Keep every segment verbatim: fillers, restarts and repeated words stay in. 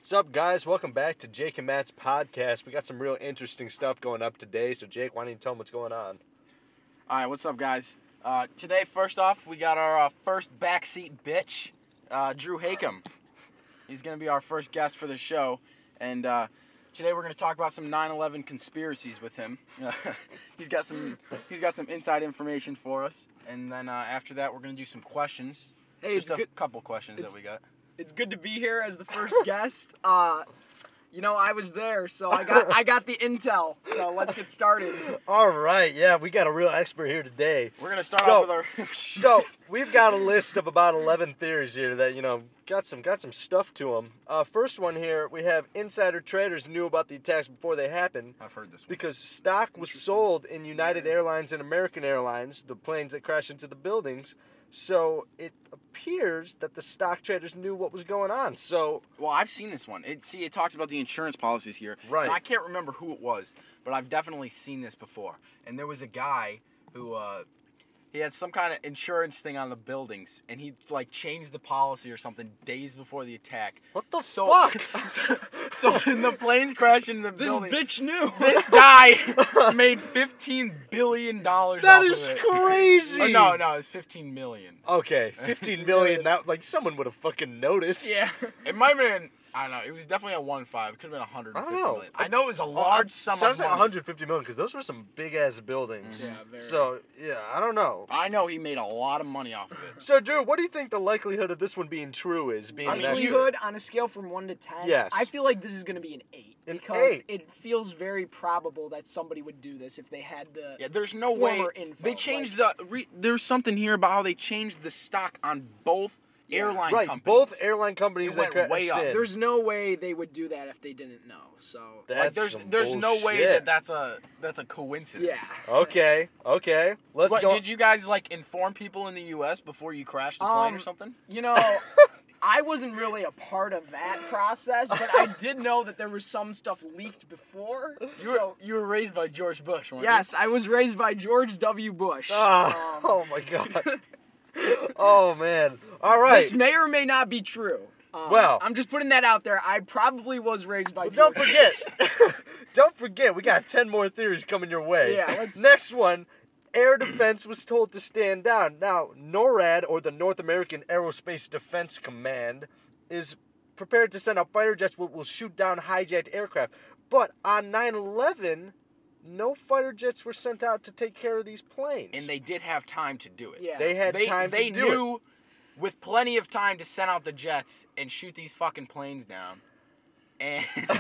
What's up, guys? Welcome back to Jake and Matt's podcast. We got some real interesting stuff going up today. So, Jake, why don't you tell them what's going on? All right, what's up, guys? Uh, today, first off, we got our uh, first backseat bitch, uh, Drew Hakem. He's going to be our first guest for the show. And uh, today we're going to talk about some nine eleven conspiracies with him. he's got some he's got some inside information for us. And then uh, after that, we're going to do some questions. Hey, Just it's a good. couple questions it's- that we got. It's good to be here as the first guest. Uh, you know, I was there, so I got I got the intel. So let's get started. All right. Yeah, we got a real expert here today. We're going to start So- off with our... So, we've got a list of about eleven theories here that, you know, got some got some stuff to them. Uh, first one here, we have insider traders knew about the attacks before they happened I've heard this one. because stock was sold in United Airlines and American Airlines, the planes that crashed into the buildings. So it appears that the stock traders knew what was going on. So Well, I've seen this one. It see, it talks about the insurance policies here. Right. And I can't remember who it was, but I've definitely seen this before. And there was a guy who uh, he had some kind of insurance thing on the buildings, and he like changed the policy or something days before the attack. what the So, fuck? so, so when the planes crashed into the This building, bitch knew. this guy made fifteen billion dollars. That off is of it. crazy. Oh, no, no, it's fifteen million. Okay, fifteen million. That like someone would have fucking noticed. Yeah. It might have been. I don't know. It was definitely a one five. It could have been one hundred I fifty don't know. million. I know it was a Oh, large I- sum Sounds of like money. one hundred fifty million because those were some big ass buildings. Yeah, very. So yeah, I don't know. I know he made a lot of money off of it. So Drew, what do you think the likelihood of this one being true is? Being I an mean, expert? Likelihood on a scale from one to ten. Yes. I feel like this is going to be an eight An because eight? it feels very probable that somebody would do this if they had the. Yeah, there's no Former way. info, They changed the. Re, there's something here about how they changed the stock on both airline right, companies. both airline companies It that went crashed way up. in. There's no way they would do that if they didn't know. So. That's like there's some there's no way bullshit. that that's a that's a coincidence. Yeah. Okay, okay. Let's What, go. did you guys like inform people in the U S before you crashed the plane Um, or something? You know, I wasn't really a part of that process, but I did know that there was some stuff leaked before. You So, were, you were raised by George Bush, weren't yes, I was raised by George W. Bush. Ah, Um, oh my god. Oh man. All right. This may or may not be true. Um, Well- I'm just putting that out there. I probably was raised by Well, George. don't forget. Don't forget, we got ten more theories coming your way. Yeah, let's- Next one. Air Defense was told to stand down. Now, NORAD, or the North American Aerospace Defense Command, is prepared to send out fighter jets that will shoot down hijacked aircraft. But on nine eleven, no fighter jets were sent out to take care of these planes. And they did have time to do it. Yeah. They had They time they to do knew it. with plenty of time to send out the jets and shoot these fucking planes down. And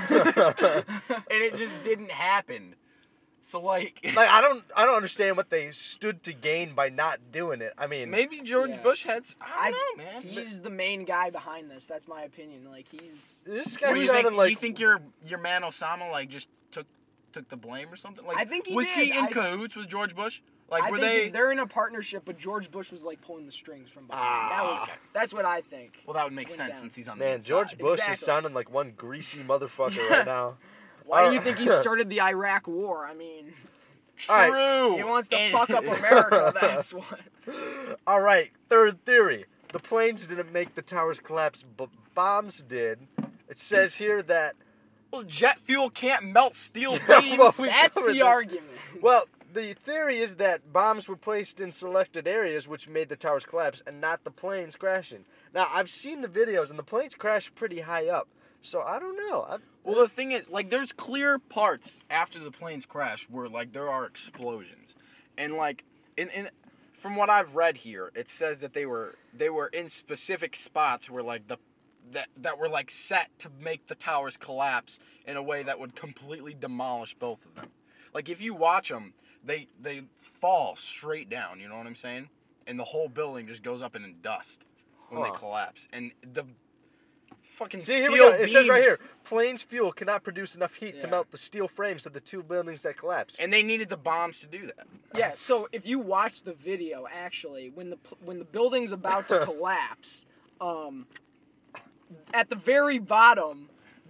and it just didn't happen. So like, Like I don't, I don't understand what they stood to gain by not doing it. I mean, maybe George Yeah. Bush had s- I I, don't know, man. He's the main guy behind this. That's my opinion. Like he's. this What guy do you sounded think? like you think your your man Osama like just took took the blame or something? Like I think he was did. he in I- cahoots with George Bush? Like I were think they? they're in a partnership, but George Bush was like pulling the strings from behind. that was. Ah. That's what I think. Well, that would make went sense down. since he's on the man, inside. George Bush Exactly. is sounding like one greasy motherfucker right now. Why do All you think he right. started the Iraq War? I mean, True. All right. he wants to And- fuck up America. That's what. All right, third theory. The planes didn't make the towers collapse, but bombs did. It says here that Well, jet fuel can't melt steel Yeah, beams. well, we That's covered the this. argument. well, the theory is that bombs were placed in selected areas which made the towers collapse and not the planes crashing. Now, I've seen the videos and the planes crash pretty high up. So I don't know. I, Well, the thing is, like, there's clear parts after the planes crash where, like, there are explosions, and like, in, in from what I've read here, it says that they were they were in specific spots where, like, the that that were like set to make the towers collapse in a way that would completely demolish both of them. Like, if you watch them, they they fall straight down. You know what I'm saying? And the whole building just goes up in dust when Huh. they collapse, and the fucking See, steel here we go. It says right beams- here, planes fuel cannot produce enough heat to Yeah. melt the steel frames of the two buildings that collapsed. And they needed the bombs to do that. Yeah, so if you watch the video, actually, when the when the building's about to collapse, um, at the very bottom,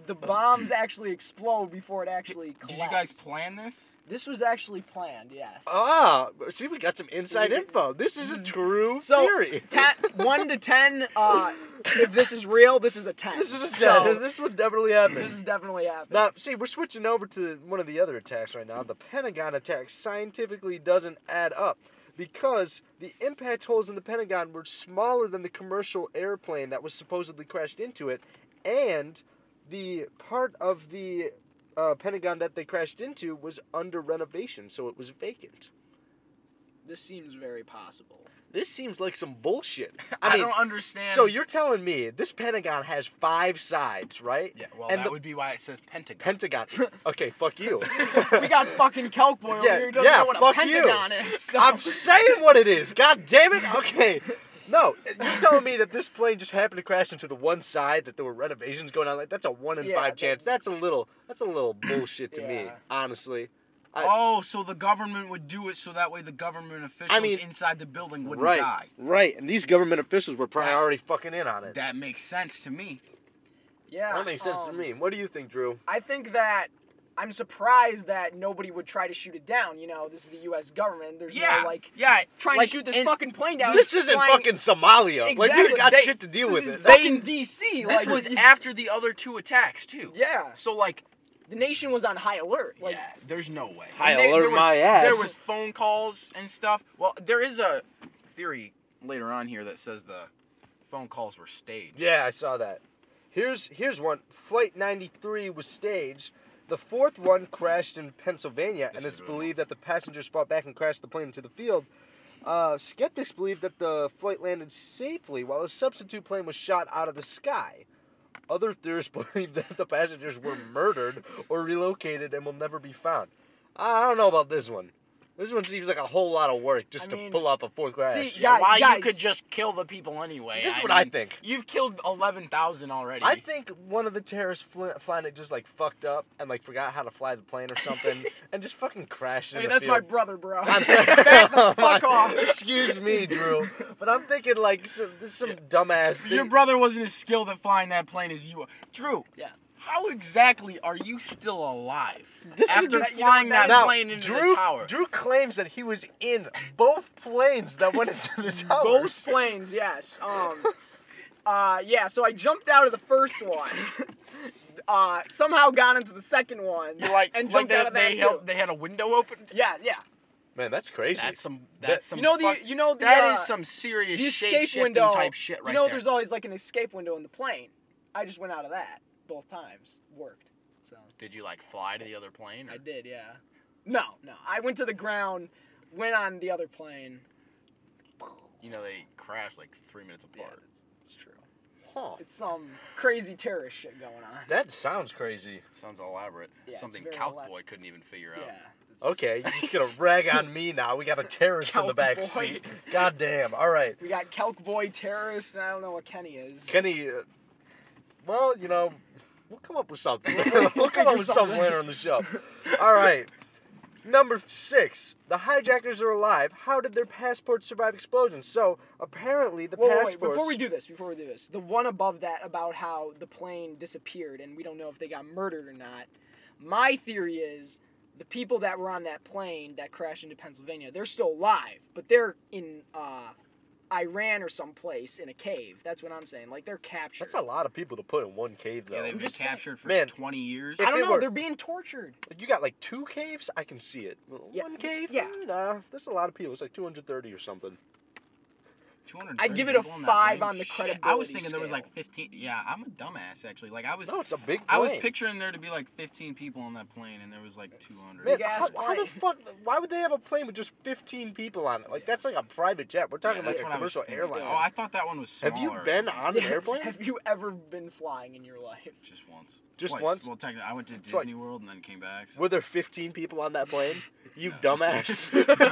the bombs actually explode before it actually collapses. Did you guys plan this? This was actually planned, yes. Ah, see, we got some inside info. This is a true So, theory. ten, one to ten, uh, if this is real, this is a ten. This is a So, set. This would definitely happen. this is definitely happening. Now, see, we're switching over to one of the other attacks right now. The Pentagon attack scientifically doesn't add up because the impact holes in the Pentagon were smaller than the commercial airplane that was supposedly crashed into it, and the part of the uh, Pentagon that they crashed into was under renovation, so it was vacant. This seems very possible. This seems like some bullshit. I, I, mean, don't understand. so you're telling me this Pentagon has five sides, right? Yeah, well, and that the would be why it says Pentagon. Pentagon. Okay, fuck you. We got fucking Kelk Boy over Yeah, here who doesn't yeah, know what a fuck you. pentagon is. So. I'm saying what it is. God damn it. Okay. No, you're telling me that this plane just happened to crash into the one side that there were renovations going on. Like that's a one in Yeah, five that- chance. That's a little. That's a little bullshit to me, Yeah. honestly. I- Oh, so the government would do it so that way the government officials mean, inside the building wouldn't right, die. right. And these government officials were probably That- already fucking in on it. That makes sense to me. Yeah. That makes sense to um, me. What do you think, Drew? I think that I'm surprised that nobody would try to shoot it down. You know, this is the U S government. There's Yeah, no like yeah. trying like, to shoot this and fucking plane down. This It's isn't flying- fucking Somalia. Like Exactly. we got They- shit to deal This with is it. fucking D C. This like, was after the other two attacks too. Yeah. So like, The nation was on high alert. Like, yeah, there's no way. High And they- alert there was, my ass. There was phone calls and stuff. Well, there is a theory later on here that says the phone calls were staged. Yeah, I saw that. Here's here's one. Flight ninety-three was staged. The fourth one crashed in Pennsylvania, This and it's is really believed that the passengers fought back and crashed the plane into the field. Uh, skeptics believe that the flight landed safely, while a substitute plane was shot out of the sky. Other theorists believe that the passengers were murdered or relocated and will never be found. I don't know about this one. This one seems like a whole lot of work just I to mean, pull off a fourth crash. see, Yeah, Guys- why guys- you could just kill the people anyway. This is I what I mean, think. You've killed eleven thousand already. I think one of the terrorists fl- flying it just like fucked up and like forgot how to fly the plane or something and just fucking crashed in hey, the that's my field. brother, bro. I'm sorry. Back the fuck off. Excuse me, Drew, but I'm thinking like some, some dumbass thing. Your brother wasn't as skilled at flying that plane as you are. Drew, Yeah. how exactly are you still alive This is after the- you know, flying that- that now, plane into Drew, the tower? Drew claims that he was in both planes that went into the towers. Both planes, yes. Um, uh, yeah. So I jumped out of the first one. Uh, somehow got into the second one. You're like, and like jumped they, out of that they, too. held, they had a window open. Yeah, yeah. Man, that's crazy. That's some. That- That's some. You know the- fuck- you know the, That is uh, some serious The shape escape shifting window type shit right You know, there. there's always like an escape window in the plane. I just went out of that both times. Worked. So Did you like fly to the other plane? Or? I did, yeah. No, no. I went to the ground, went on the other plane. You know they crashed like three minutes Yeah, apart. it's true. Huh. It's some crazy terrorist shit going on. That sounds crazy. Sounds elaborate. Yeah, it's Something very Calc elab- Boy couldn't even figure Yeah. out. it's- Okay, you're just gonna rag on me now. We got a terrorist in the Kelp back boy. seat. God damn. All right, We got Kelk Boy terrorist, and I don't know what Kenny is. Kenny. Uh, well, you know, we'll come up with something. we'll come up with something later on the show. All right. Number six. The hijackers are alive. How did their passports survive explosions? So apparently the Whoa, wait, wait, passports. before we do this, before we do this, the one above that about how the plane disappeared and we don't know if they got murdered or not. My theory is the people that were on that plane that crashed into Pennsylvania, they're still alive, but they're in uh, Iran or someplace in a cave. That's what I'm saying. Like they're captured. That's a lot of people to put in one cave, though. Yeah, they've I'm been just saying- captured for Man, twenty years. I if don't it know. were- They're being tortured. You got like two caves? I can see it. Yeah, One cave? yeah. Mm, Nah, that's a lot of people. It's like two hundred thirty or something. two hundred I'd give it a people on that five plane? on the Shit, credibility I was thinking there was scale. like fifteen. Yeah, I'm a dumbass actually. Like I was. No, it's a big plane. I was picturing there to be like fifteen people on that plane, and there was like two hundred. Man, Big ass how, how the plane. fuck? Why would they have a plane with just fifteen people on it? Like that's like a private jet. We're talking Yeah, like that's a what I was commercial thinking. airline. Oh, I thought that one was smaller. Have you or been something. on an airplane? Have you ever been flying in your life? Just once. Just Twice. once? Well, technically, I went to Twice. Disney World and then came back. So. Were there fifteen people on that plane? You dumbass.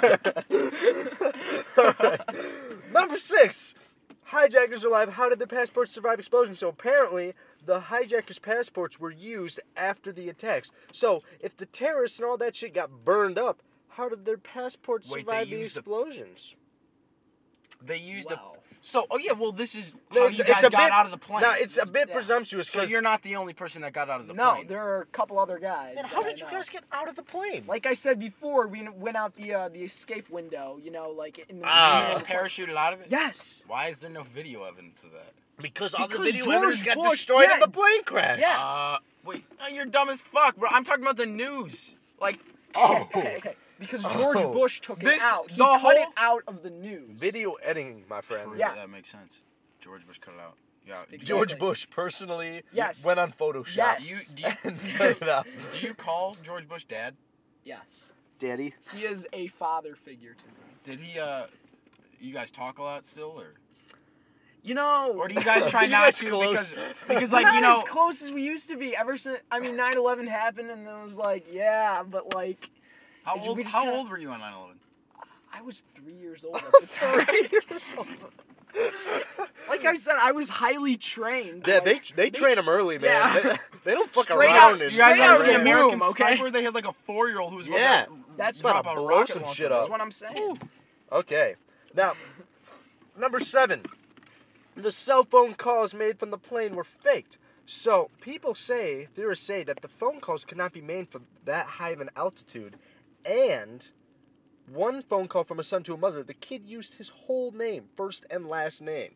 Alright. Number six. Hijackers are alive. How did their passports survive explosion? So apparently, the hijackers' passports were used after the attacks. So if the terrorists and all that shit got burned up, how did their passports Wait, they survive the used the- explosions? They used Wow. the. So, oh yeah, well, this is No, how it's, you it's guys a got bit, out of the plane. No, it's a bit Yeah. presumptuous so because you're not the only person that got out of the No, plane. there are a couple other guys. Man, how that I did you know. guys get out of the plane? Like I said before, we went out the uh, the escape window. You know, like in the. Ah. You in just the- parachuted out of it? Yes. Why is there no video evidence of that? Because all the Because video George evidence got Bush- destroyed yeah. in the plane crash. Yeah. Uh, wait, no, you're dumb as fuck, bro. I'm talking about the news. Like, Oh. Okay, okay. Because George Oh. Bush took This- it out. He the cut whole- it out of the news. Video editing, my friend. true, Yeah. that makes sense. George Bush cut it out. Yeah. Exactly. George Bush personally Yes. went on Photoshop. Yes. You, do, you, And do, cut it you, out. do you call George Bush dad? Yes. Daddy. He is a father figure to me. Did he, uh, you guys talk a lot still, or? You know. Or do you guys try You not guys to close. because, because like, not you know, as close as we used to be ever since. I mean, nine eleven happened, and then it was like, yeah, but like, how we old, just how kinda- old were you on nine eleven? I was three years old at the time. Like I said, I was highly trained. Yeah, like, they they train them early, man. Yeah. They, they don't fuck Straight around. out- in You guys Straight ever out see of the American womb, okay? Sniper? They had like a four-year-old who was about Yeah. to That's About drop to a blow rocket some launcher. shit That's up. what I'm saying. Okay. Now, number seven. The cell phone calls made from the plane were faked. So, people say, theorists say, that the phone calls could not be made from that high of an altitude. And one phone call from a son to a mother, the kid used his whole name, first and last name.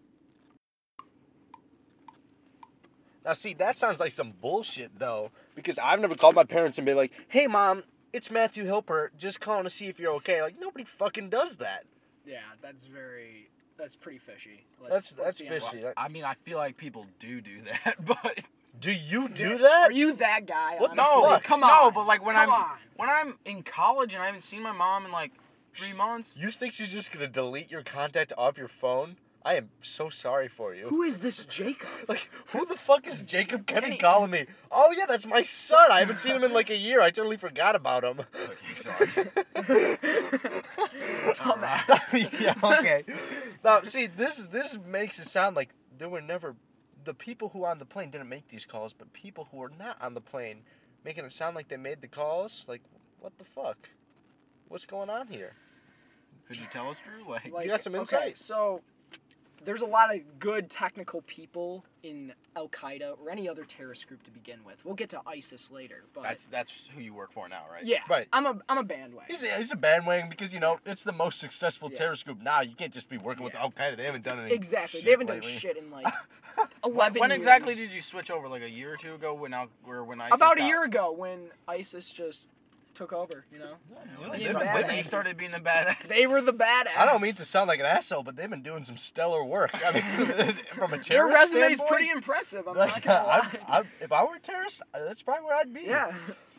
Now, see, that sounds like some bullshit, though, because I've never called my parents and been like, hey, Mom, it's Matthew Hilpert, just calling to see if you're okay. Like, nobody fucking does that. Yeah, that's very. That's pretty fishy. That's- let's that's be honest. fishy. That- I mean, I feel like people do do that, but Do you do Yeah. that? Are you that guy? What the honestly? fuck? Come on. no, but like when Come I'm on. when I'm in college and I haven't seen my mom in like three months. You think she's just gonna delete your contact off your phone? I am so sorry for you. Who is this Jacob? Like, who the fuck is Jacob Kenny Kenny. calling me? Oh yeah, that's my son. I haven't seen him in like a year. I totally forgot about him. Okay, sorry. Dumbass. yeah, okay. Now, see, this this makes it sound like there were never the people who were on the plane didn't make these calls, but people who were not on the plane making it sound like they made the calls. Like, what the fuck? What's going on here? Could you tell us, Drew? Like, Like, got some Okay, insight? so there's a lot of good technical people in Al Qaeda or any other terrorist group to begin with. We'll get to ISIS later, but that's that's who you work for now, right? yeah, Right. I'm a I'm a bandwagon. He's a, he's a bandwagon because, you know, it's the most successful Yeah. terrorist group now. You can't just be working with Yeah. Al Qaeda. They haven't done any Exactly. shit They haven't done lately. shit in like When, eleven when years. exactly did you switch over? Like a year or two ago, when Al, where when ISIS About a got- year ago when ISIS just took over, you know? When They've they, been started, when they badass. started being the badass. They were the badass. I don't mean to sound like an asshole, but they've been doing some stellar work. I mean, from a terrorist Their resume's standpoint, pretty impressive. I'm like, not gonna lie. I, I, if I were a terrorist, uh, that's probably where I'd be. Yeah.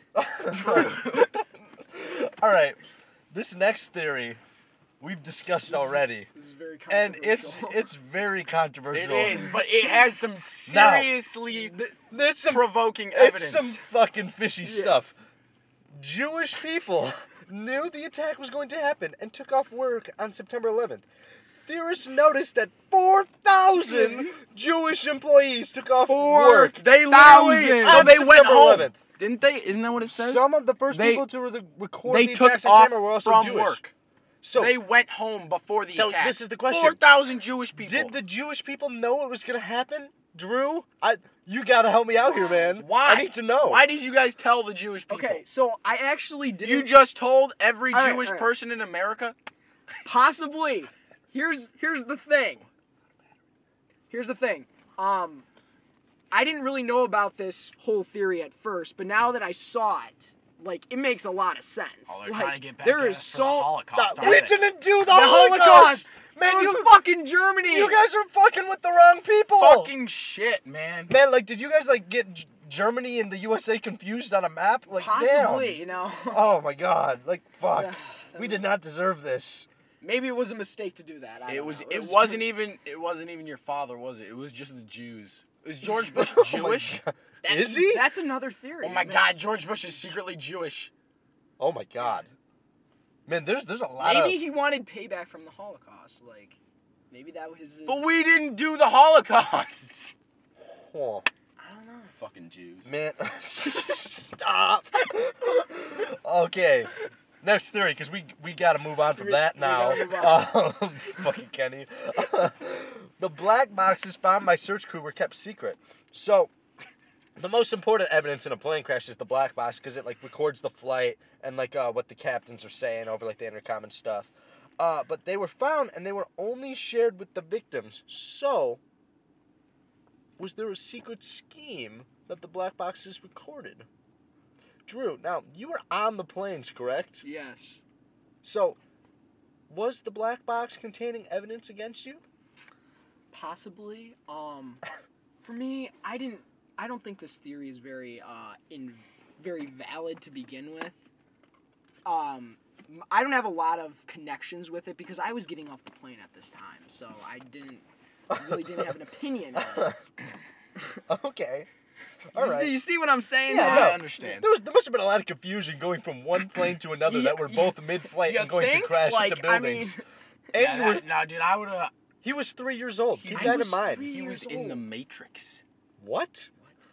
All right. This next theory we've discussed already, This is very and controversial. it's it's very It controversial. is, but it has some seriously There's some provoking evidence. It's some fucking fishy stuff. Jewish people knew the attack was going to happen and took off work on September eleventh. Theorists noticed that four thousand Jewish employees took off work. They Thousand. literally, On oh, they went September home. eleventh. Didn't they? Isn't that what it says? Some of the first They- people to re- record they the took attacks on off camera were also from Jewish. work. So, they went home before the So attack. this is the question. Four thousand Jewish people. did the Jewish people know it was going to happen? Drew, I you got to help me out here, man. Why? I need to know. Why did you guys tell the Jewish people? Okay, so I actually didn't You just told every All right, Jewish all right. person in America? possibly. Here's here's the thing. Here's the thing. Um I didn't really know about this whole theory at first, but now that I saw it, like it makes a lot of sense. Oh, they're like, trying to get back there at is us for so the Holocaust, we aren't they? didn't do the, the Holocaust. Holocaust. Man, it was you fucking Germany. you guys are fucking with the wrong people. Fucking shit, man. Man, like, did you guys like get G- Germany and the U S A confused on a map? Like, possibly, damn. you know. Oh my God! Like, fuck. Yeah, that we was- did not deserve this. Maybe it was a mistake to do that. I It don't was. know. It wasn't even. It wasn't even your father, was it? It was just the Jews. Is George Bush Jewish? God. That- Is he? That's another theory. Oh my man. God, George Bush is secretly Jewish. Oh my God. Man, there's there's a lot Maybe of. he wanted payback from the Holocaust. Like, maybe that was his. But we didn't do the Holocaust. Oh, I don't know. Fucking Jews. man, stop. Okay. next theory, because we we got to move on from We- that we now. gotta Um, fucking Kenny. The black boxes found by search crew were kept secret. So, the most important evidence in a plane crash is the black box, because it like records the flight and like uh, what the captains are saying over like the intercom and stuff. Uh, but they were found and they were only shared with the victims. So, was there a secret scheme that the black boxes recorded? Drew, now you were on the planes, correct? Yes. So, was the black box containing evidence against you? Possibly. Um, for me, I didn't. I don't think this theory is very uh in very valid to begin with. Um, m- I don't have a lot of connections with it because I was getting off the plane at this time, so I didn't really didn't have an opinion on it. Okay. All You see- right. You see what I'm saying? Yeah, now? no. I understand. There was there must have been a lot of confusion going from one plane to another that were both mid-flight You and going think? to crash Like, into I buildings. mean, and Yeah, you were, that- no, dude, I would have. he was three years old. He Keep was that in was mind. three He was years in the old. Matrix. What?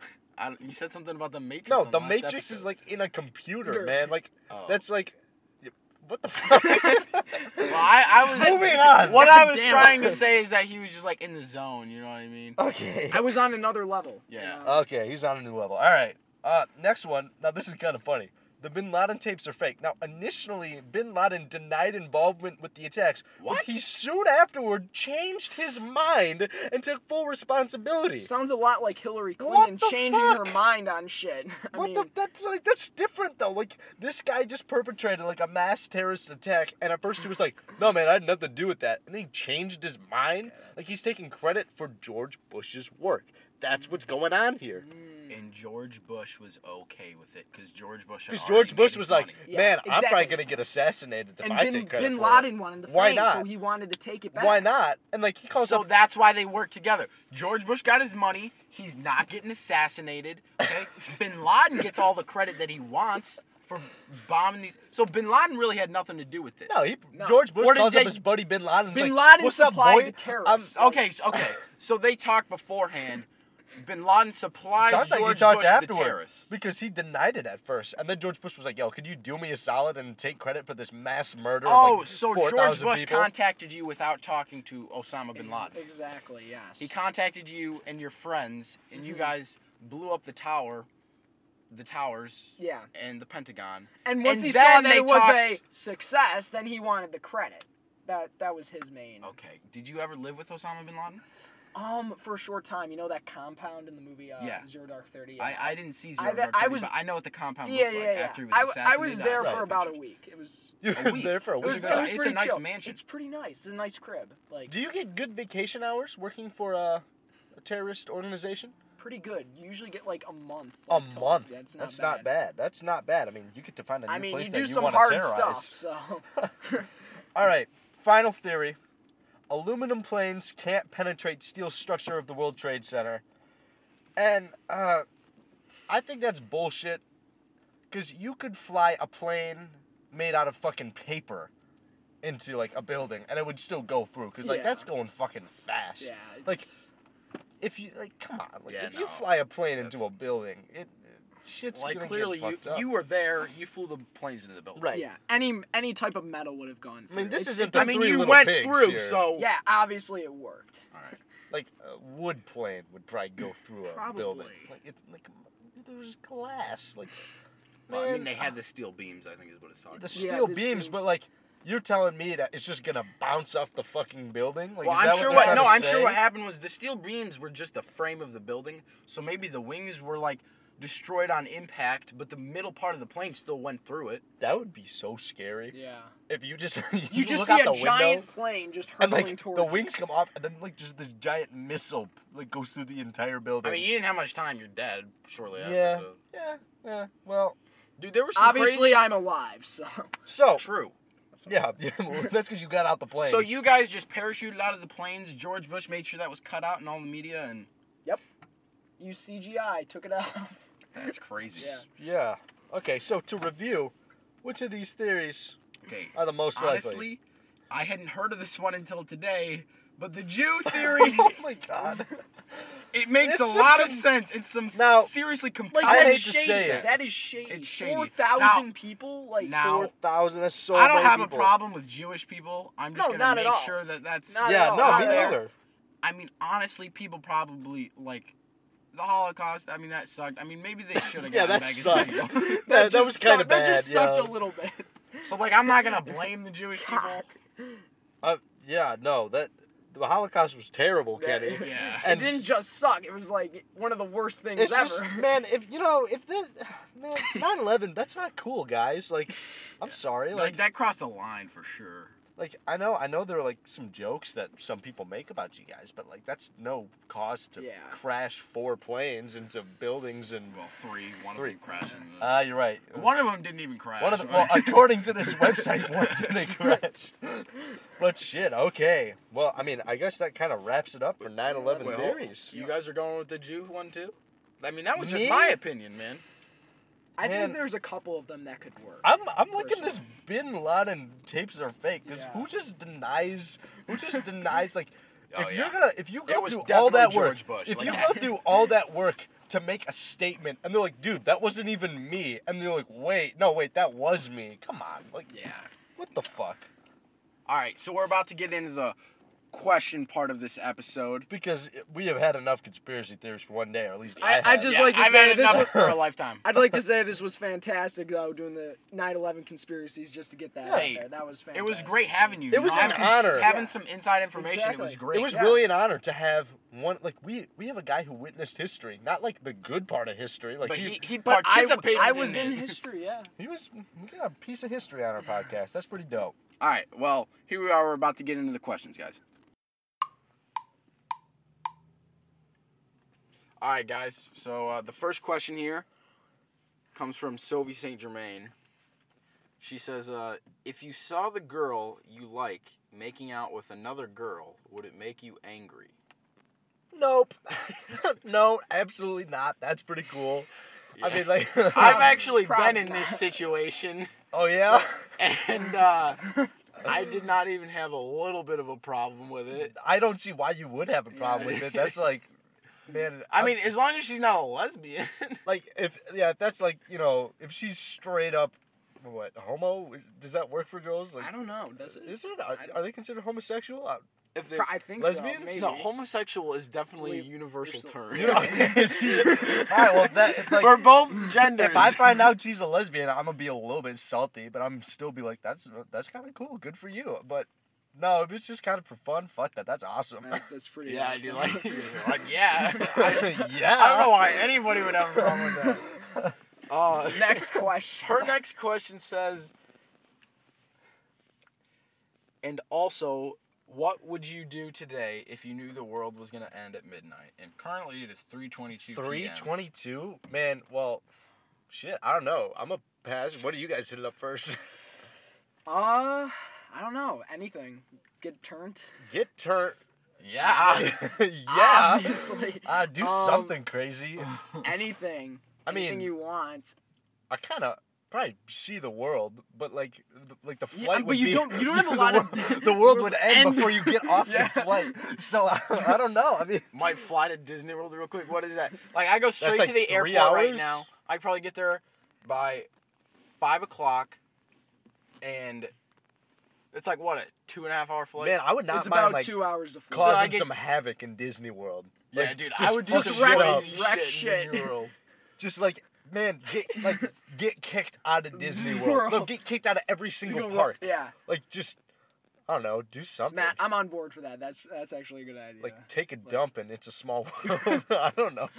I, you said something about the Matrix. No, on the last Matrix is episode. like in a computer, Sure. man. Like Oh. that's like, what the fuck? Well, I, I was Moving on. What I was Damn. trying to say is that he was just like in the zone. You know what I mean? Okay. I was on another level. you Yeah. know? Okay, he's on a new level. All right. Uh, next one. Now this is kind of funny. The Bin Laden tapes are fake. Now, initially, Bin Laden denied involvement with the attacks. What? But he soon afterward changed his mind and took full responsibility. Sounds a lot like Hillary What Clinton the changing fuck? her mind on shit. I What mean, the? That's like that's different though. Like this guy just perpetrated like a mass terrorist attack, and at first he was like, "No, man, I had nothing to do with that," and then he changed his mind. Like he's taking credit for George Bush's work. That's what's going on here. And George Bush was okay with it because George Bush. had Because already George made Bush his was like, money. Yeah, "Man, I'm probably exactly. gonna get assassinated if and I Bin, take credit Bin for Laden it." wanted the Why fame, not? so he wanted to take it back. Why not? And like he calls So up. that's why they work together. George Bush got his money. He's not getting assassinated. Okay. Bin Laden gets all the credit that he wants for bombing these. So Bin Laden really had nothing to do with this. No, he, No. George Bush Or did calls they- up his buddy Bin Laden. And Bin he's like, Laden "What's up, supplied boy? the terrorists. I'm- Okay. So, okay. So they talked beforehand. Bin Laden supplies Sounds like he George talked Bush the afterward terrorists. because he denied it at first, and then George Bush was like, "Yo, could you do me a solid and take credit for this mass murder?" Oh, of like so four George thousand Bush people? contacted you without talking to Osama bin Laden. Exactly, yes. He contacted you and your friends, and you guys blew up the tower, the towers, Yeah. and the Pentagon. And once and he then saw that they it was talked- a success, then he wanted the credit. That that was his main. Okay. Did you ever live with Osama bin Laden? Um, for a short time, you know that compound in the movie uh, Yeah. Zero Dark Thirty. I, I didn't see I- Zero Dark I Thirty, was- but I know what the compound yeah, looks yeah, like yeah. after he was I, w- I assassinated. was there saw for the about a pictures. week. It was. You A were week. there for a It was, week. a it ni- was it's a pretty nice chill. mansion. It's pretty nice. It's a nice crib. Like Do you get good vacation hours working for a, a terrorist organization? pretty good. You usually get like a month. A like, total. month. That's not That's bad. not bad. That's not bad. I mean, you get to find a new I mean, place you that do you some want to hard terrorize. stuff. So. All right, final theory. Aluminum planes can't penetrate steel structure of the World Trade Center. And uh, I think that's bullshit. Because you could fly a plane made out of fucking paper into, like, a building, and it would still go through. Because, like, Yeah. that's going fucking fast. Yeah. Like, It's, if you, like, come on. Like, Yeah, if you no. fly a plane into That's- a building, it, it shit's Like gonna clearly, get you fucked up. you were there. You flew the planes into the building. Right. yeah. Any any type of metal would have gone. I mean, through. this It's- isn't it the I doesn't- mean, Three you Little went Pigs through, here. so Yeah, obviously it worked. All right. Like a wood plane would probably go through a Probably. building. Like it, like there was glass. Like Well, I mean, man, they had the steel beams. I think is what it's talking. the about. Yeah, steel the beams, but beams. like you're telling me that it's just gonna bounce off the fucking building. Like, Well, is that I'm sure what what they're no, trying I'm to sure say? what happened was the steel beams were just the frame of the building. So maybe the wings were like destroyed on impact, but the middle part of the plane still went through it. That would be so scary Yeah. if you just You just look see out a the giant window plane just and hurtling like toward the you. wings come off and then like just this giant missile like goes through the entire building. I mean, you didn't have much time. You're dead shortly after. yeah, the- yeah, yeah. Well, Dude, there were some Obviously, crazy. I'm alive, so. so True. yeah, yeah well, that's because you got out the plane. So you guys just parachuted out of the planes. George Bush made sure that was cut out in all the media, and You C G I took it off. that's crazy. Yeah. yeah. Okay, so to review, which of these theories Okay. are the most likely? Honestly, I hadn't heard of this one until today, but the Jew theory. Oh my god. It makes It's a lot of some- sense. It's some Now, seriously Like, compelling I that's hate to shady. say it. That is shady. It's shady. Four thousand people, like now- Four thousand. That's so I don't many have people. a problem with Jewish people. I'm just No, gonna not at make all. sure that that's. Not Yeah, at all. no, Not me at all. neither. I mean, honestly, people probably like the Holocaust. I mean, that sucked. I mean, maybe they should have. Yeah, gotten that back sucked. into people. that, that just was kind of sucked- bad. That just sucked yeah. a little bit. So like, I'm not gonna blame the Jewish people. God. Uh, yeah, no, that the Holocaust was terrible, Yeah. Kenny. Yeah. It And didn't just suck. It was like one of the worst things it's ever. just, man, if you know, if the man nine eleven, that's not cool, guys. Like, I'm sorry, Like like, that crossed the line for sure. like I know, I know there are like some jokes that some people make about you guys, but like that's no cause to Yeah. crash four planes into buildings and. Well, three. One Three. of them crashed. into- Ah, you're right. One of them didn't even crash. One of the, well, according to this website, one didn't crash. But shit, okay. Well, I mean, I guess that kind of wraps it up for nine eleven Well, theories. You guys are going with the Jew one too? I mean, that was just Me? my opinion, man. I Man. think there's a couple of them that could work. I'm I'm looking this Bin Laden tapes are fake because Yeah. who just denies? Who just denies like Oh, if yeah. you're gonna if you It go was through all that definitely work, George Bush, if like you that. go through all that work to make a statement and they're like, dude, that wasn't even me, and they're like, wait, no, wait, that was me. Come on, like, Yeah. what the fuck? All right, so we're about to get into the question part of this episode. Because we have had enough conspiracy theories for one day, or at least I, I- have. I just- Yeah, like to I've say had this enough was- for a lifetime. I'd like to say this was fantastic, though, doing the nine eleven conspiracies just to get that Hey, out there. That was fantastic. It was great having you. It you was know, an having honor. Some, having Yeah. some inside information. It was Exactly. great. It was Yeah. really an honor to have one like we we have a guy who witnessed history, not like the good part of history. Like but he, he, he But I, participated I was in in it. history, yeah. he was we got a piece of history on our podcast. That's pretty dope. All right, well, here we are. We're about to get into the questions, guys. All right, guys. So uh, the first question here comes from Sylvie Saint Germain. She says, uh, if you saw the girl you like making out with another girl, would it make you angry? Nope. No, absolutely not. That's pretty cool. I Yeah. mean, like, I've actually Props been in not. this situation, oh yeah. and uh, I did not even have a little bit of a problem with it. I don't see why you would have a problem Yeah. with it. That's like, man. I I'm- mean, as long as she's not a lesbian. like if yeah, if that's like you know, if she's straight up, what homo? Is- Does that work for girls? Like, I don't know. Does it? is it? Are, are they considered homosexual? Uh, If they, Pro- I think lesbians? so. no, Maybe. homosexual is definitely a Wait, universal there's term. You know, all right. Well, that if, like, For both genders. if I find out she's a lesbian, I'm gonna be a little bit salty, but I'm still be like, that's that's kind of cool, good for you. But no, if it's just kind of for fun, fuck that. That's awesome. That's, that's pretty. yeah, I awesome. do like, like yeah. I, yeah. I don't know why anybody would have a problem with that. Uh, Next question. her next question says, and also, what would you do today if you knew the world was going to end at midnight? And currently it is three twenty-two p.m. Three twenty-two, man. Well, shit. I don't know. I'm a pass. What do you guys hit it up first? Uh, I don't know. Anything. Get turned. Get turned. Yeah. Yeah. Obviously. Uh, do Um, something crazy. Anything. I mean- anything you want. I kind of probably see the world, but like, the, like the Yeah, flight but would you be. don't- you don't have a the lot of- wor- The world would end, end. before you get off Yeah. your flight. So I, I don't know. I mean, Might fly to Disney World real quick. What is that? Like, I go straight like to the three airport right hours? now. I probably get there by five o'clock, and it's like, what, a two and a half hour flight? man, I would not It's mind about like two hours to fly. So I causing get- some havoc in Disney World. Yeah, Like, dude, just I would do fuck just some wreck- crazy wreck shit, shit. in Disney World. Just like, man, get like get kicked out of Disney Disney World. No, World. get kicked out of every single Go- park. Yeah. Like, just I don't know, do something. Matt, I'm on board for that. That's that's actually a good idea. Like, take a dump and it's a small world. I don't know.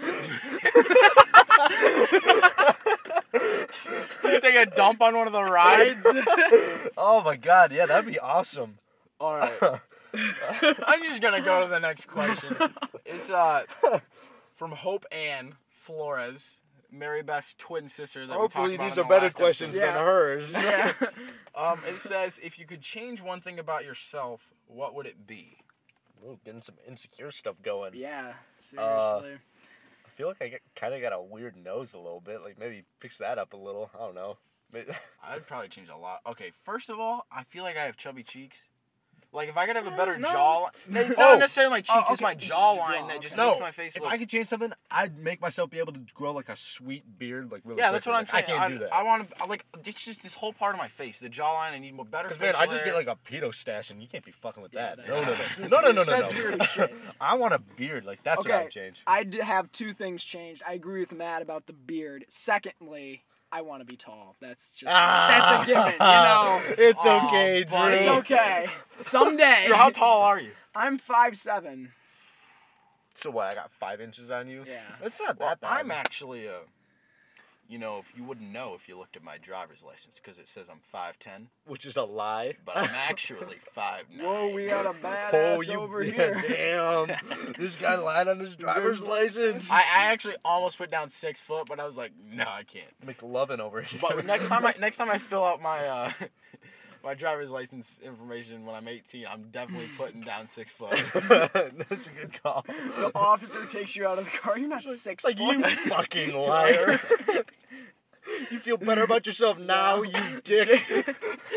You take a dump on one of the rides? Oh my god, yeah, that'd be awesome. All right. I'm just gonna go to the next question. It's uh from Hope Ann Flores, Mary Beth's twin sister that Hopefully we talked these about are in the better last questions episode. than hers. yeah. Um, it says, if you could change one thing about yourself, what would it be? Ooh, getting some insecure stuff going. Yeah. Seriously. Uh, I feel like I kind of got a weird nose a little bit. Like, maybe fix that up a little. I don't know. Maybe- I'd probably change a lot. Okay, first of all, I feel like I have chubby cheeks. Like, if I could have a better no. jaw... It's Oh. not necessarily my cheeks, Oh, it's my okay. It's just your jawline jaw, that just okay. No, makes my face if look... I could change something, I'd make myself be able to grow like a sweet beard, like really. yeah, that's quickly. what I'm saying. I can't do that. I want to... Like, it's just this whole part of my face. The jawline, I need more better Because facial man, I just hair. get like a pedo stash, and you can't be fucking with Yeah, that. that- No, no, no, that's no, no, no, no, no. That's weird as shit. I want a beard. Like that's what I Okay, would change. I d- have two things changed. I agree with Matt about the beard. Secondly, I want to be tall. That's just that's a given, you know. It's Aw, okay, Drew. buddy. It's okay. Someday. Drew, how tall are you? I'm five seven. So what? I got five inches on you. Yeah. It's not Well, that bad. I'm actually a... You know, if you wouldn't know if you looked at my driver's license, because it says I'm five ten, Which is a lie. but I'm actually five nine. Whoa, we got a Oh, badass you over yeah, here. Damn. This guy lied on his driver's license. I, I actually almost put down six foot, but I was like, no, I can't. McLovin over here. But next time I next time I fill out my uh, my driver's license information when I'm eighteen, I'm definitely putting down six foot. That's a good call. The officer takes you out of the car. You're not six Like foot. you fucking liar. You feel better about yourself now, you dick.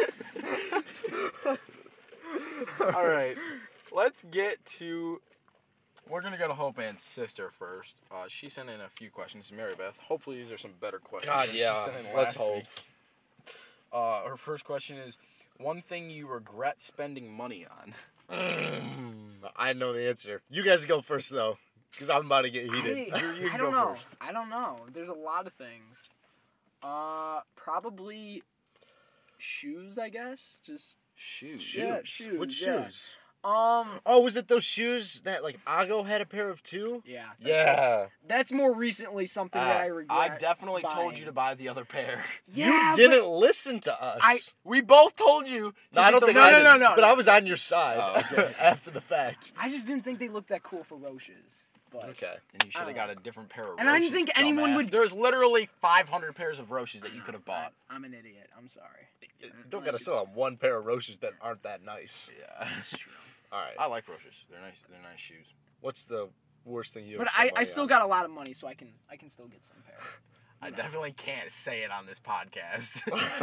All right, let's get to. We're gonna go to Hope Ann's sister first. Uh, she sent in a few questions. Mary Beth. Hopefully these are some better questions. God, than yeah. She sent in Let's last hope. week. Uh, her first question is, one thing you regret spending money on. Mm, I know the answer. You guys go first though, because I'm about to get heated. I, You- you I can don't go know. first. I don't know. There's a lot of things. Uh, probably shoes. I guess. Just Shoes. Yeah, shoes, What yeah. shoes? um. Oh, was it those shoes that like Ago had a pair of too? Yeah. that's- Yeah. That's more recently something that Ah, I regret. I definitely told buying. you to buy the other pair. Yeah, you didn't listen to us. I- We both told you. To No, I get don't the think no, I no, did. no, no, But no. I was on your side Oh, okay. after the fact. I just didn't think they looked that cool for Roches. But Okay. And you should I have don't got a different pair of And I didn't Roches, think anyone dumbass. would- There's literally five hundred pairs of Roches that you could have bought. I, I'm an idiot. I'm sorry. You don't gotta sell on one pair of Roches that aren't that nice. Yeah. All right. I like Roches. They're nice. They're nice shoes. What's the worst thing you? But ever I, spent I money still on? got a lot of money, so I can I can still get some pair. I No. definitely can't say it on this podcast.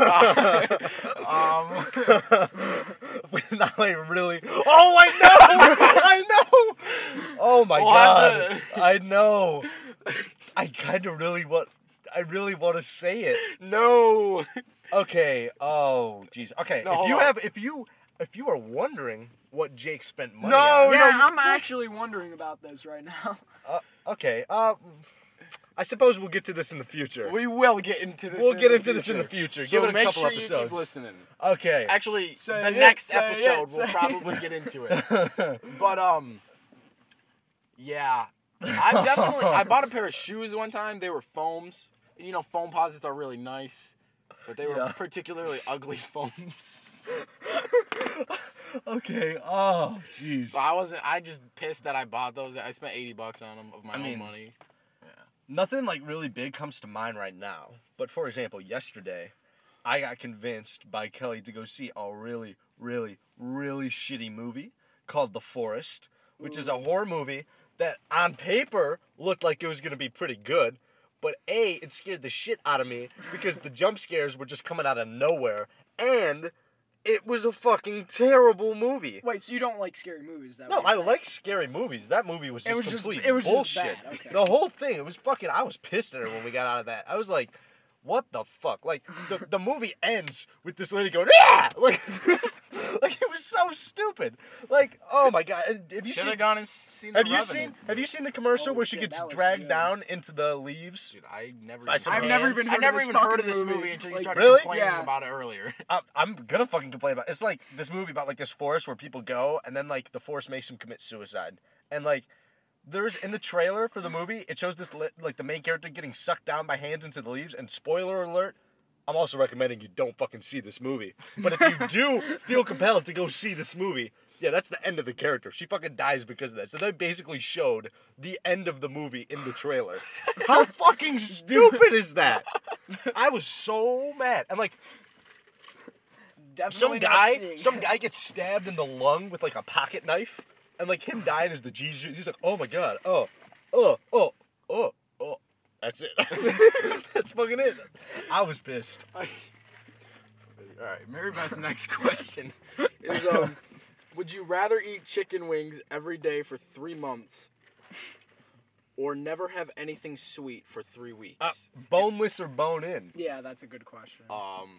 um, Not like really. Oh, I know. I know. Oh my We'll god. have to- I know. I kind of really want. I really want to say it. no. Okay. Oh, jeez. Okay. No, if hold you on. have, if you, if you are wondering what Jake spent money No, on. yeah, you- I'm actually wondering about this right now. Uh, okay. Uh, I suppose we'll get to this in the future. We will get into this. We'll in get the into this in the future. future. So Give it a make couple sure episodes. you keep listening. Okay. Actually, Say the it, next say it, episode say we'll it. probably get into it. But um, yeah, I definitely I bought a pair of shoes one time. They were foams. And, you know, foam posits are really nice, but they were Yeah. particularly ugly foams. Okay. Oh, jeez. So I wasn't. I just pissed that I bought those. I spent eighty bucks on them of my I own mean, money. Nothing like really big comes to mind right now. But for example, yesterday, I got convinced by Kelly to go see a really, really, really shitty movie called The Forest, which is a horror movie that on paper looked like it was going to be pretty good. But A, it scared the shit out of me because the jump scares were just coming out of nowhere. And it was a fucking terrible movie. Wait, so you don't like scary movies? That No, what you're I saying? like scary movies. That movie was It just was just- complete it was just bullshit. bad, okay. The whole thing, it was fucking. I was pissed at her when we got out of that. I was like, "What the fuck?" Like the the movie ends with this lady going, "Yeah!" Like, like it was so stupid. Like, oh my god! And have you Should seen? have gone and seen. Have the you Revenant. seen? Have you seen the commercial Oh, where she shit, gets that looks dragged good. down into the leaves? Dude, I never. By some I've hands? never even I heard never of this even heard of fucking this movie, movie until you like- started Really? complaining Yeah. about it earlier. I'm, I'm gonna fucking complain about it. It's like this movie about like this forest where people go and then like the forest makes them commit suicide. And like there's in the trailer for the movie, it shows this li- like the main character getting sucked down by hands into the leaves. And spoiler alert, I'm also recommending you don't fucking see this movie. But if you do feel compelled to go see this movie, yeah, that's the end of the character. She fucking dies because of that. So they basically showed the end of the movie in the trailer. How fucking stupid is that? I was so mad. And like Definitely some not guy, seeing. some guy gets stabbed in the lung with like a pocket knife, and like him dying is the Jesus. He's like, oh my god, oh, oh, oh, oh, oh. That's it. That's fucking it. I was pissed. All right, Mary Beth's next question is um, Would you rather eat chicken wings every day for three months, or never have anything sweet for three weeks? Uh, boneless or bone in? Yeah, that's a good question. Um,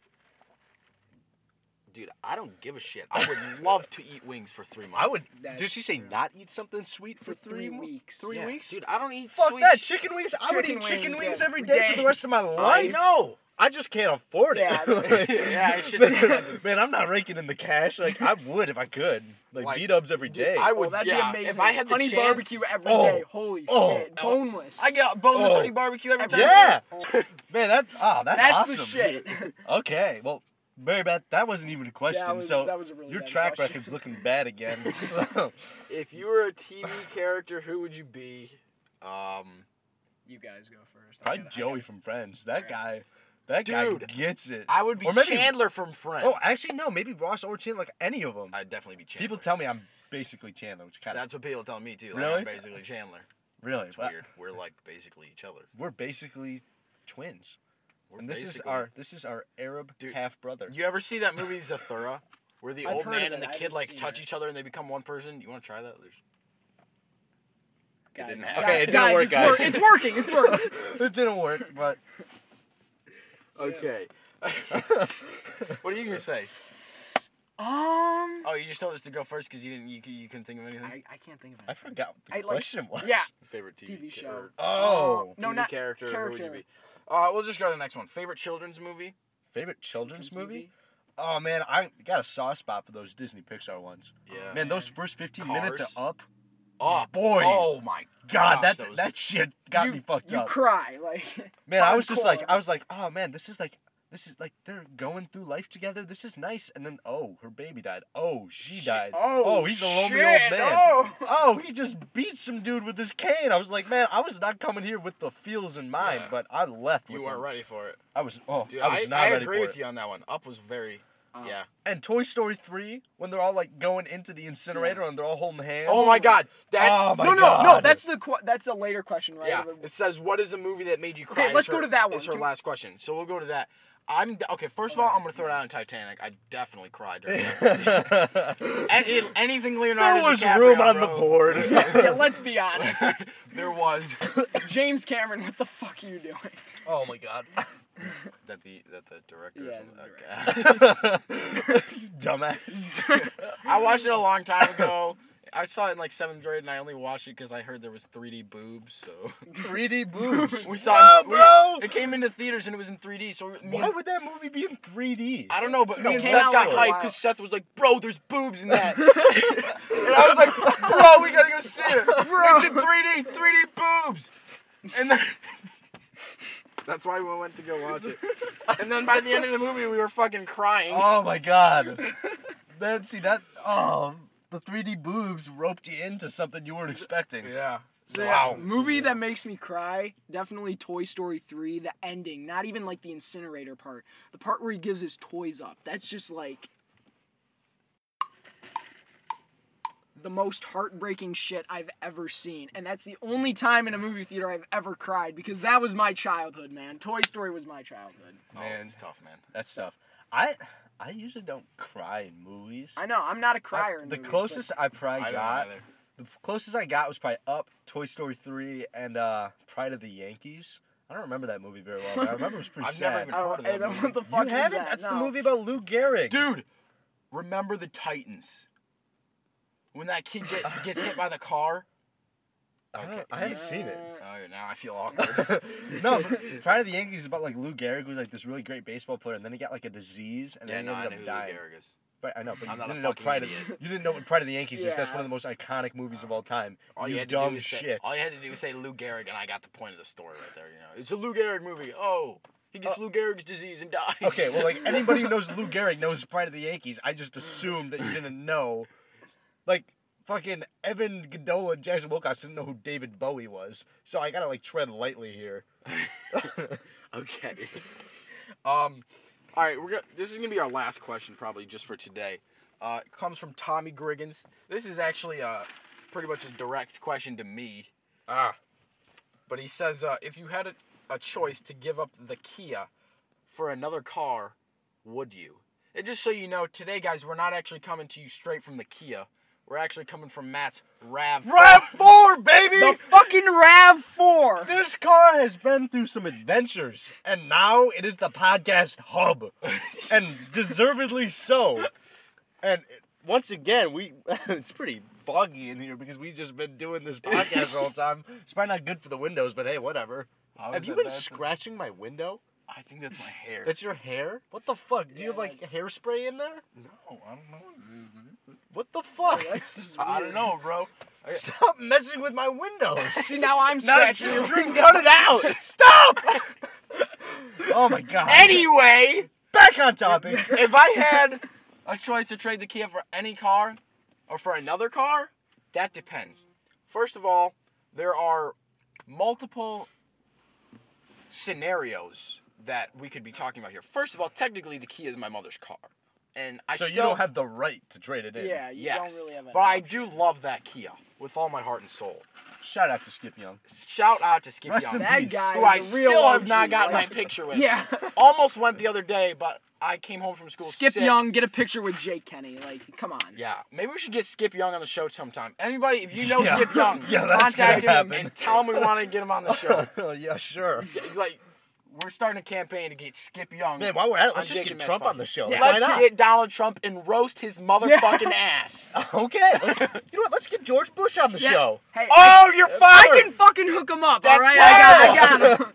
dude, I don't give a shit. I would love to eat wings for three months. I would. That's Did she say true. not eat something sweet for, For three mo- weeks. Three Yeah, weeks, dude. I don't eat Fuck sweet. that sh- chicken wings. I would Chicken eat chicken wings wings every every day for day. the rest of my I life. know. I just can't afford it. Yeah. Yeah, it's just expensive. Man, I'm not raking in the cash. Like I would if I could. Like, Like, B-dubs every day. I Oh, would. that'd yeah, be amazing. if I had the honey chance, barbecue every day. Oh. Holy Oh. shit. Boneless. I get boneless Oh. honey barbecue every time. yeah. Man, that oh, that's, That's awesome. the shit. Okay, well, Mary Beth, that wasn't even a question. That was- so that was a really your bad track question. record's looking bad again. So, If you were a T V character, who would you be? Um, You guys go first. I probably gotta- I Joey gotta- from Friends. That Okay. guy, that Dude, guy gets it. I would be Or maybe- Chandler from Friends. Oh, actually, no. Maybe Ross or Chandler, like any of them. I'd definitely be Chandler. People tell me I'm basically Chandler, which kind of That's what people tell me too. Like, Really? I'm basically Chandler. really. It's Well, weird. We're like basically each other. we're basically twins, We're and this is basically- our this is our Arab Dude, half brother. You ever see that movie Zathura, where the I've old heard of man and it. the I kid haven't like seen touch it. each other and they become one person? You want to try that? There's... Guys, didn't happen. Okay, it didn't guys, work, it's guys. wor- it's working. It's working. It didn't work, but Okay. What are you gonna say? Um. Oh, you just told us to go first because you didn't. You, you couldn't think of anything. I, I can't think of it. I forgot what the I like- question was. Yeah. Favorite T V, T V ca- show. or Oh, No, T V not character. Who would you character. be? Uh, we'll just go to the next one. Favorite children's movie? favorite children's movie? Oh man, I got a soft spot for those Disney Pixar ones. Yeah. Man, those first fifteen minutes Cars. of Up. Up. Boy. Oh my God, gosh, that was- that shit got you, me fucked you up. cry like. Man, I was just like, hardcore. I was like, oh man, this is like, this is like they're going through life together. This is nice. And then, oh, her baby died. Oh, she Shit. died. Oh, he's a lonely shit. old man. Oh. Oh, he just beat some dude with his cane. I was like, man, I was not coming here with the feels in mind, Yeah. but I left. You with weren't him. ready for it. I was, oh, Dude, I I, was not I ready agree for with it. you on that one. Up was very. Oh. Yeah. And Toy Story three, when they're all like going into the incinerator and they're all holding hands. Oh my God. That's. Oh my no, no, God. no. That's the qu- that's a later question, right? Yeah. It says, "What is a movie that made you cry?" Okay, let's Is go her- to that one. Is her Can- last question. So we'll go to that. I'm okay. First of all, I'm gonna throw down Titanic. I definitely cried during that. And it- anything Leonardo There was DiCaprio room on the wrote- board. yeah, let's be honest. There was. James Cameron, what the fuck are you doing? Oh my God. that the that the director. Yeah, is- it's the okay. You dumbass. I watched it a long time ago. I saw it in like seventh grade, and I only watched it because I heard there was three D boobs. So three D boobs. we saw it, Whoa, bro. we- it came into theaters and it was in three D. So me Why and- would that movie be in three D? I don't know, but It's me like and a came Seth out got for a hyped while. because Seth was like, "Bro, there's boobs in that," and I was like, "Bro, we gotta go see it. Bro. It's in three D, three D boobs." And then that's why we went to go watch it. And then by the end of the movie, we were fucking crying. Oh my God. Man, see that? Oh, the three D boobs roped you into something you weren't expecting. Yeah. So, Wow. yeah, movie that makes me cry, definitely Toy Story three, the ending, not even like the incinerator part. The part where he gives his toys up. That's just like the most heartbreaking shit I've ever seen. And that's the only time in a movie theater I've ever cried because that was my childhood, man. Toy Story was my childhood. Man. Oh, it's tough, man. That's tough. I I usually don't cry in movies. I know, I'm not a crier I- in the movies, closest I probably I don't got, either. the closest I got was probably Up, Toy Story three, and uh, Pride of the Yankees. I don't remember that movie very well, but I remember it was pretty I've sad. never even but- heard of I that don't- movie. what the fuck You is haven't? that? That's the No. movie about Lou Gehrig. Dude, remember the Titans? When that kid get, gets hit by the car? I, don't- Okay. I haven't seen it. Uh, Oh, now I feel awkward. No, but Pride of the Yankees is about like Lou Gehrig, who's like this really great baseball player, and then he got like a disease, and yeah, then no, he I know ended who up Lou dying. Gehrig is. Right, I know, but I'm you not a didn't know fucking Pride of idiot. you didn't know what Pride of the Yankees is. That's Yeah. one of the most iconic movies of all time. All you, you had dumb to do is say, shit. all you had to do was say Lou Gehrig, and I got the point of the story right there. You know, it's a Lou Gehrig movie. Oh, he gets Lou Gehrig's disease and dies. Okay, well, like anybody who knows Lou Gehrig knows Pride of the Yankees. I just assumed that you didn't know. Like fucking Evan Godola and Jackson Wilcox didn't know who David Bowie was, so I gotta like tread lightly here. Okay. Um, all right, we're gonna. This is gonna be our last question, probably just for today. Uh, it comes from Tommy Griggins. This is actually uh, pretty much a direct question to me. Ah, But he says, uh, if you had a, a choice to give up the Kia for another car, would you? And just so you know, today, guys, we're not actually coming to you straight from the Kia. We're actually coming from Matt's RAV four. RAV four, baby! The fucking RAV four. This car has been through some adventures, and now it is the podcast hub. And deservedly so. And once again, we it's pretty foggy in here because we've just been doing this podcast the whole time. It's probably not good for the windows, but hey, whatever. How Have is you that been bad for- scratching my window? I think that's my hair. That's your hair? What the fuck? Do you Yeah, have like like- hairspray in there? No, I don't know. What the fuck? That's just I weird. don't know, bro. Stop messing with my windows. See, now I'm Not scratching your drink- window. Cut it out. Stop. Oh my god. Anyway, Back on topic. if I had a choice to trade the Kia for any car or for another car, that depends. First of all, there are multiple scenarios that we could be talking about here. First of all, technically the Kia is my mother's car. And I So still you don't have the right to trade it in. Yeah, you yes, don't really have any but I option. do love that Kia with all my heart and soul. Shout out to Skip Young. Shout out to Skip Rest Young, in That peace. guy who I is a real still have O G, not gotten my like- picture with. Yeah. Almost went the other day, but I came home from school Skip sick. Young, get a picture with Jake Kenny. Like, come on. Yeah, maybe we should get Skip Young on the show sometime. Anybody, if you know Yeah. Skip Young, Yeah, that's contact gonna him happen. and tell him we want to get him on the show. Yeah, sure. Like, we're starting a campaign to get Skip Young. Man, while we're at it, on let's just Jake get and Matt's Trump on podcast. the show. Yeah. Why Let's not? get Donald Trump and roast his motherfucking ass. Okay. Let's, you know what? Let's get George Bush on the Yeah. show. Hey, Oh, you're I fired! can fucking hook him up, That's alright? I got, I got him.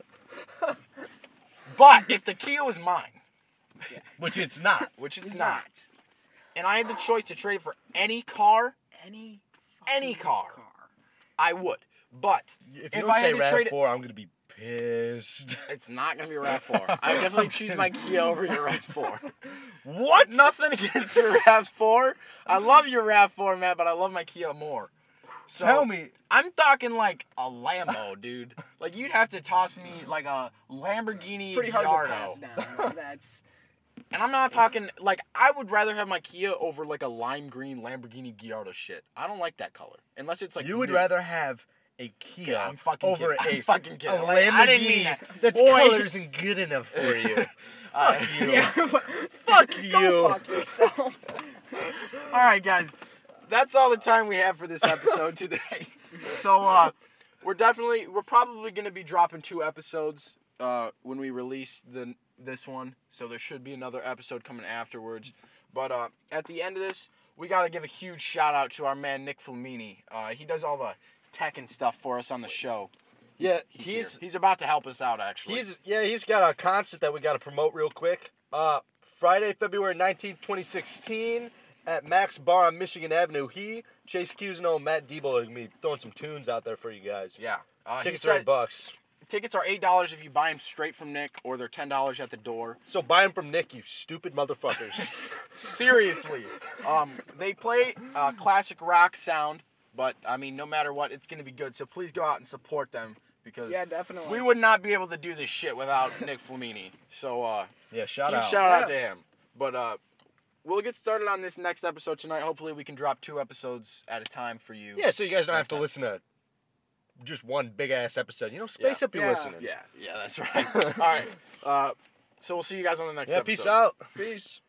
But if the Kia was mine, Which it's not. which it's He's not, not. and I had the choice to trade it for any car, Any Any fucking car. I would. But If If you don't I say had to RAV trade it- four, I'm gonna be pissed. it's not gonna be a RAV four. I would definitely choose my Kia over your RAV four. What? Nothing against your RAV four. I love your RAV four, Matt, but I love my Kia more. So, Tell me. I'm talking like a Lambo, dude. Like you'd have to toss me like a Lamborghini It's pretty hard to Gallardo. pass down. That's And I'm not talking like I would rather have my Kia over like a lime green Lamborghini Gallardo shit. I don't like that color unless it's like You would new. rather have a Kia Yeah, I'm fucking over kidding. a, I'm fucking kidding. a Like, I didn't mean Lamborghini that. that's Boy. color isn't good enough for you. Uh, Fuck you. yeah. Fuck Go you. fuck yourself. All right, guys. That's all the time we have for this episode today. So uh, we're definitely we're probably gonna be dropping two episodes uh, when we release the this one. So there should be another episode coming afterwards. But uh, at the end of this, we gotta give a huge shout out to our man Nick Flamini. Uh, he does all the tech and stuff for us on the show. Yeah, He's he's here. he's about to help us out actually. he's yeah he's got a concert that we got to promote real quick. Uh, Friday, February nineteenth, twenty sixteen. At Max Bar on Michigan Avenue. He, Chase Cusino, and Matt Debo are going to be throwing some tunes out there for you guys. yeah. Uh, he Tickets said- are eight bucks. Tickets are eight dollars if you buy them straight from Nick, or they're ten dollars at the door. So buy them from Nick, you stupid motherfuckers. Seriously, um, they play uh, classic rock sound, but I mean, no matter what, it's gonna be good. So please go out and support them because Yeah, definitely. we would not be able to do this shit without Nick Flamini. So uh, yeah, shout huge out. shout out Yeah. to him. But uh, we'll get started on this next episode tonight. Hopefully, we can drop two episodes at a time for you. Yeah, so you guys don't have to Okay. listen to just one big ass episode. You know, space Yeah. up your Yeah. listening. Yeah, yeah, that's right. All right. Uh, so we'll see you guys on the next Yeah, episode. peace out. Peace.